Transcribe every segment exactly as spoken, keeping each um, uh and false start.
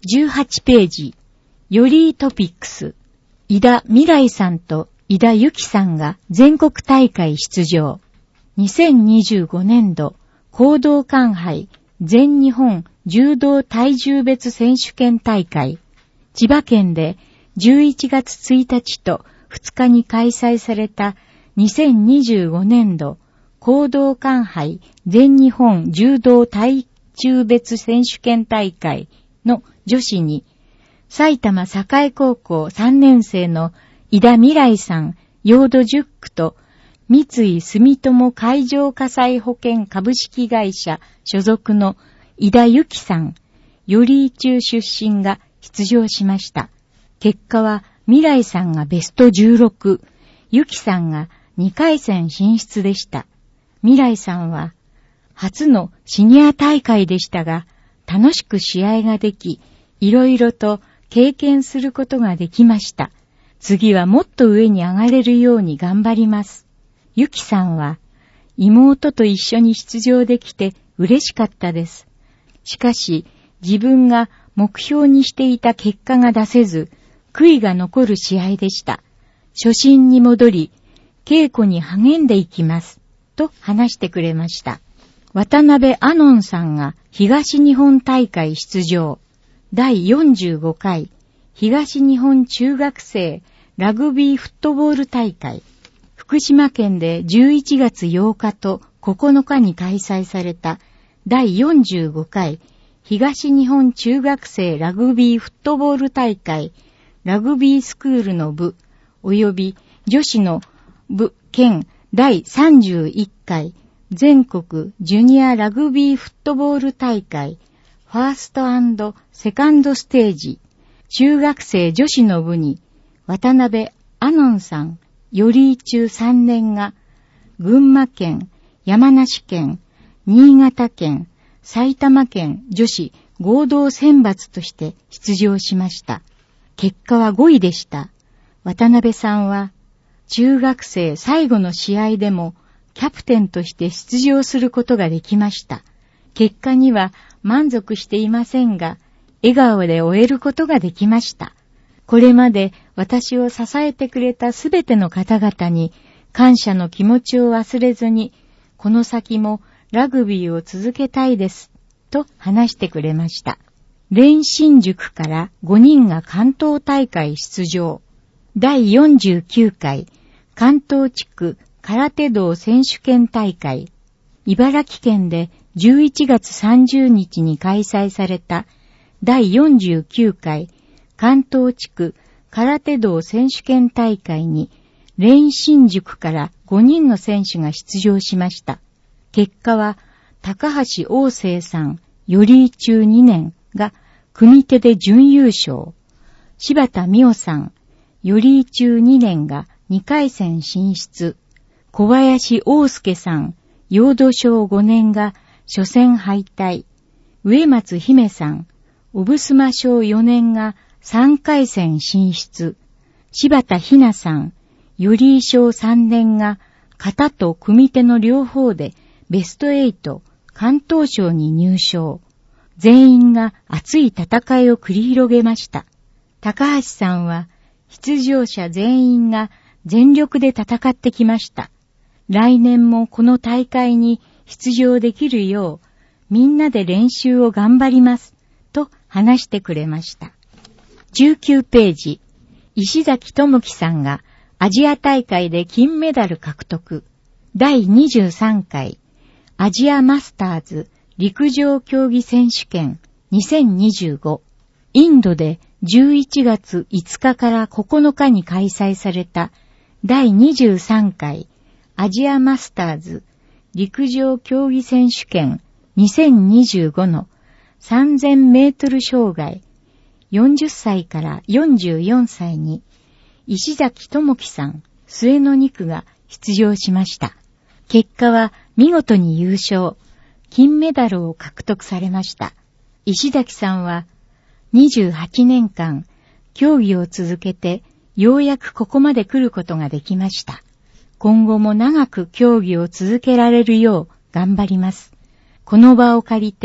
じゅうはちページ、よりトピックス、井田未来さんと井田由紀さんが全国大会出場。にせんにじゅうごねんど、講道館杯全日本柔道体重別選手権大会。千葉県でじゅういちがつついたちとふつかに開催されたにせんにじゅうごねんど、講道館杯全日本柔道体重別選手権大会の女子に、埼玉栄高校さんねん生の井田未来さん、ヨードじゅっくと、三井住友海上火災保険株式会社所属の井田由紀さん、寄居中出身が出場しました。結果は未来さんがベストじゅうろく、由紀さんがにかいせん進出でした。未来さんは初のシニア大会でしたが、楽しく試合ができ、いろいろと経験することができました。次はもっと上に上がれるように頑張ります。ゆきさんは妹と一緒に出場できて嬉しかったです。しかし自分が目標にしていた結果が出せず、悔いが残る試合でした。初心に戻り、稽古に励んでいきます。と話してくれました。渡辺アノンさんが東日本大会出場。だいよんじゅうごかい東日本中学生ラグビーフットボール大会。福島県でじゅういちがつようかとここのかに開催されただいよんじゅうごかい東日本中学生ラグビーフットボール大会ラグビースクールの部及び女子の部兼だいさんじゅういっかい全国ジュニアラグビーフットボール大会ファースト&セカンドステージ中学生女子の部に渡辺アノンさん寄居中さんねんが群馬県、山梨県、新潟県、埼玉県女子合同選抜として出場しました。結果はごいでした。渡辺さんは中学生最後の試合でもキャプテンとして出場することができました。結果には満足していませんが、笑顔で終えることができました。これまで私を支えてくれたすべての方々に感謝の気持ちを忘れずに、この先もラグビーを続けたいです、と話してくれました。蓮心塾からごにんが関東大会出場。だいよんじゅうきゅうかい関東地区空手道選手権大会。茨城県でじゅういちがつさんじゅうにちに開催されただいよんじゅうきゅうかい関東地区空手道選手権大会に蓮心塾からごにんの選手が出場しました。結果は高橋王生さん、寄居中にねんが組手で準優勝。柴田美代さん、寄居中にねんがにかいせん進出。小林大介さん、陽土小ごねんが初戦敗退。植松姫さん、小衾小よねんがさんかいせん進出。柴田ひなさん、寄居小さんねんが形と組手の両方でベストはち、関東賞に入賞。全員が熱い戦いを繰り広げました。高橋さんは出場者全員が全力で戦ってきました。来年もこの大会に出場できるようみんなで練習を頑張りますと話してくれました。じゅうきゅうページ、石崎智樹さんがアジア大会で金メダル獲得。だいにじゅうさんかいアジアマスターズ陸上競技選手権にせんにじゅうご。インドでじゅういちがついつかからここのかに開催されただいにじゅうさんかいアジアマスターズ陸上競技選手権にせんにじゅうごのさんぜんメートル障害よんじゅっさいからよんじゅうよんさいに石崎智樹さん、末野肉が出場しました。結果は見事に優勝、金メダルを獲得されました。石崎さんはにじゅうはちねんかん競技を続けてようやくここまで来ることができました。今後も長く競技を続けられるよう頑張ります。この場を借りて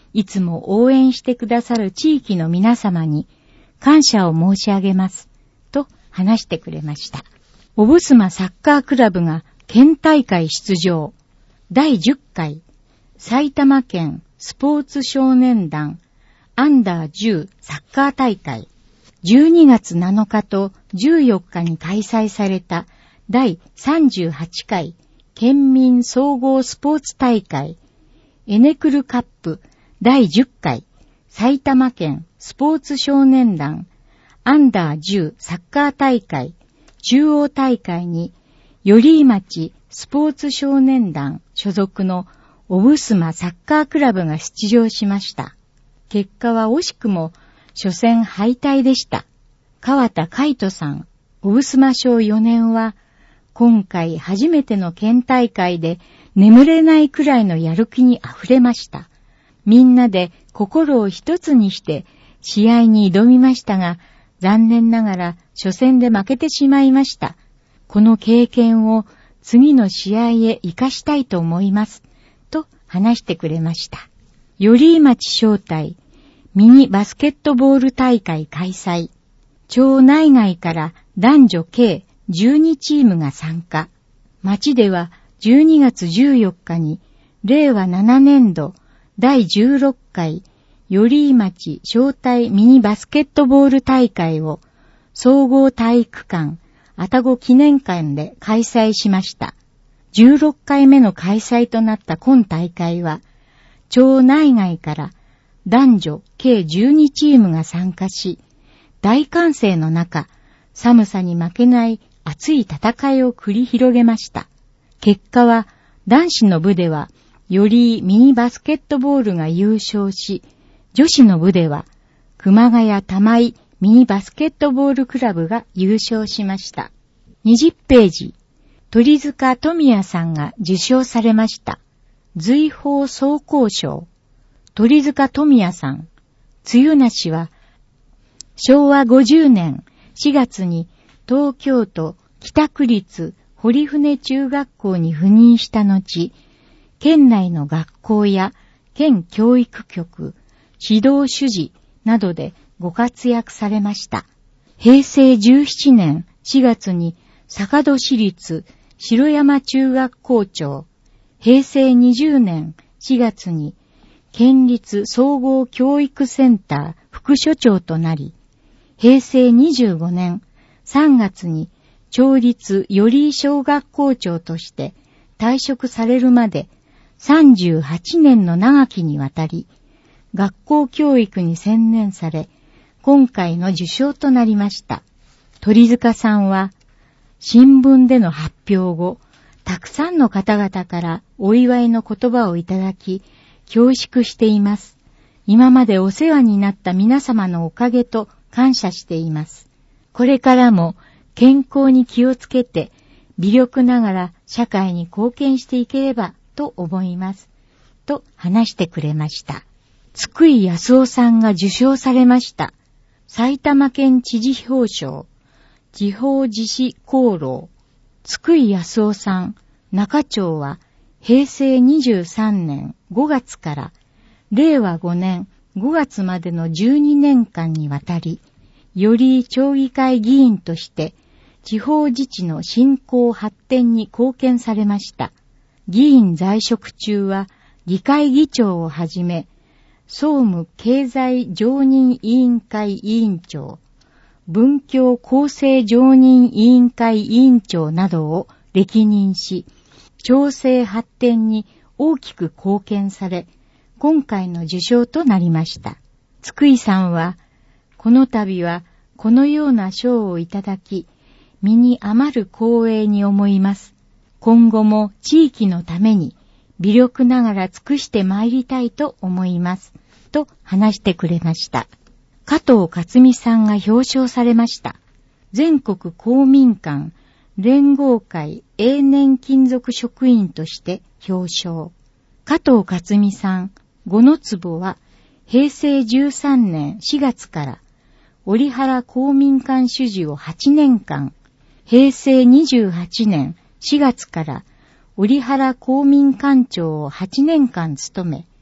いつも応援してくださる地域の皆様に感謝を申し上げます、と話してくれました。おぶすまサッカークラブが県大会出場。だいじゅっかい埼玉県スポーツ少年団アンダーじゅうサッカー大会。じゅうにがつなのかとじゅうよっかに開催されただいさんじゅうはちかい県民総合スポーツ大会エネクルカップだいじゅっかい埼玉県スポーツ少年団アンダーじゅうサッカー大会中央大会に寄居町スポーツ少年団所属のおぶすまサッカークラブが出場しました。結果は惜しくも初戦敗退でした。川田海人さん、おぶすま小よねんは今回初めての県大会で眠れないくらいのやる気にあふれました。みんなで心を一つにして試合に挑みましたが、残念ながら初戦で負けてしまいました。この経験を次の試合へ活かしたいと思います、と話してくれました。寄居町招待ミニバスケットボール大会開催。町内外から男女計じゅうにチームが参加。町ではじゅうにがつじゅうよっかにれいわななねんどだいじゅうろっかい寄居町招待ミニバスケットボール大会を総合体育館愛宕記念館で開催しました。じゅうろっかいめの開催となった今大会は、町内外から男女計じゅうにチームが参加し、大歓声の中、寒さに負けない熱い戦いを繰り広げました。結果は、男子の部では、よりミニバスケットボールが優勝し、女子の部では、熊谷玉井ミニバスケットボールクラブが優勝しました。にじゅっページ、鳥塚富也さんが受賞されました。随宝総工賞。鳥塚富也さん、梅雨なしは、しょうわごじゅうねんしがつに東京都北区立堀船中学校に赴任した後、県内の学校や県教育局、指導主事などでご活躍されました。へいせいじゅうななねんしがつに坂戸市立城山中学校長、へいせいにじゅうねんしがつに県立総合教育センター副所長となり、へいせいにじゅうごねんさんがつに町立寄居小学校長として退職されるまでさんじゅうはちねんの長きにわたり、学校教育に専念され、今回の受賞となりました。鳥塚さんは、新聞での発表後、たくさんの方々からお祝いの言葉をいただき、恐縮しています。今までお世話になった皆様のおかげと感謝しています。これからも健康に気をつけて、微力ながら社会に貢献していければと思います。と話してくれました。津久井康夫さんが受賞されました。埼玉県知事表彰、地方自治功労。津久井康夫さん、中町はへいせいにじゅうさんねんごがつかられいわごねんごがつまでのじゅうにねんかんにわたり、より町議会議員として地方自治の振興発展に貢献されました。議員在職中は議会議長をはじめ、総務経済常任委員会委員長、文教厚生常任委員会委員長などを歴任し、町政発展に大きく貢献され、今回の受賞となりました。津久井さんは、この度はこのような賞をいただき、身に余る光栄に思います。今後も地域のために微力ながら尽くして参りたいと思います。と話してくれました。加藤克美さんが表彰されました。全国公民館連合会永年勤続職員として表彰。加藤克美さん、五の坪はへいせいじゅうさんねんしがつから折原公民館主事をはちねんかん、へいせいにじゅうはちねんしがつから折原公民館長をはちねんかん務め、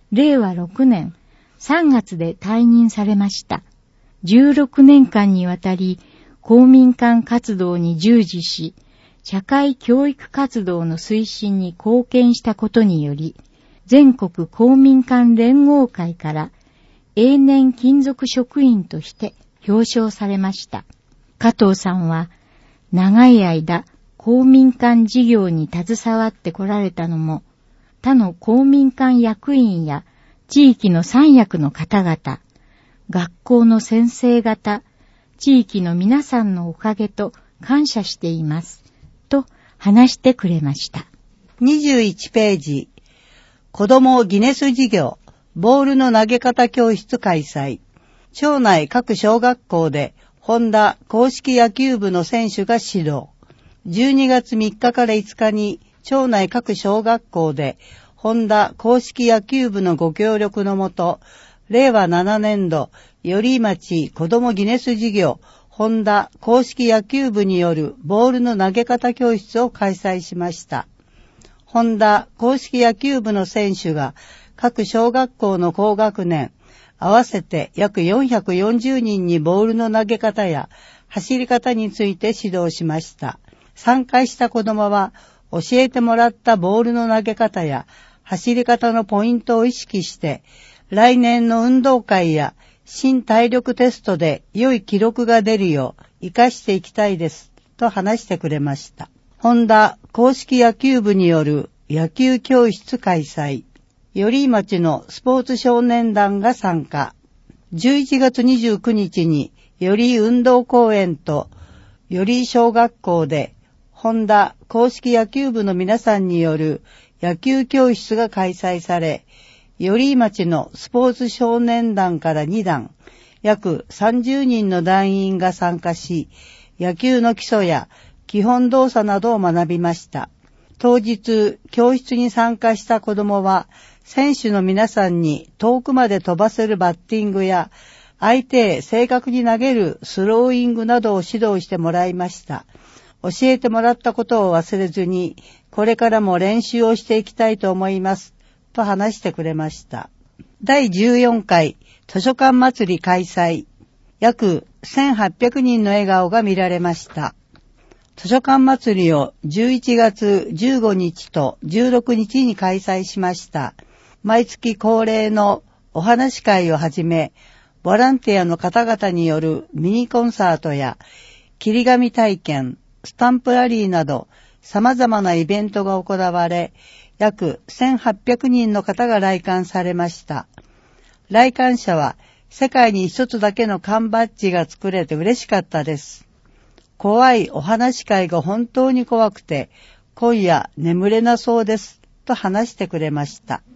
れいわろくねんさんがつで退任されました。じゅうろくねんかんにわたり公民館活動に従事し、社会教育活動の推進に貢献したことにより、全国公民館連合会から永年勤続職員として表彰されました。加藤さんは長い間公民館事業に携わってこられたのも、他の公民館役員や地域の三役の方々、学校の先生方、地域の皆さんのおかげと感謝しています、と話してくれました。 にじゅういちページ、子どもギネス事業、ボールの投げ方教室開催。町内各小学校で、ホンダ公式野球部の選手が指導。じゅうにがつみっかからいつかに、町内各小学校で、ホンダ公式野球部のご協力のもと、れいわななねんど、寄居町子どもギネス事業、ホンダ公式野球部によるボールの投げ方教室を開催しました。ホンダ公式野球部の選手が各小学校の高学年、合わせて約よんひゃくよんじゅうにんにボールの投げ方や走り方について指導しました。参加した子どもは教えてもらったボールの投げ方や走り方のポイントを意識して、来年の運動会や新体力テストで良い記録が出るよう活かしていきたいです、と話してくれました。ホンダ公式野球部による野球教室開催。寄居町のスポーツ少年団が参加。じゅういちがつにじゅうくにちに寄居運動公園と寄居小学校でホンダ公式野球部の皆さんによる野球教室が開催され、寄居町のスポーツ少年団からにだん、約さんじゅうにんの団員が参加し、野球の基礎や基本動作などを学びました。当日、教室に参加した子どもは、選手の皆さんに遠くまで飛ばせるバッティングや、相手へ正確に投げるスローイングなどを指導してもらいました。教えてもらったことを忘れずに、これからも練習をしていきたいと思います、と話してくれました。だいじゅうよんかい図書館祭り開催。約せんはっぴゃくにんの笑顔が見られました。図書館祭りをじゅういちがつじゅうごにちとじゅうろくにちに開催しました。毎月恒例のお話会をはじめ、ボランティアの方々によるミニコンサートや切り紙体験、スタンプラリーなど様々なイベントが行われ、約せんはっぴゃくにんの方が来館されました。来館者は世界に一つだけの缶バッジが作れて嬉しかったです。怖いお話会が本当に怖くて、今夜眠れなそうです、と話してくれました。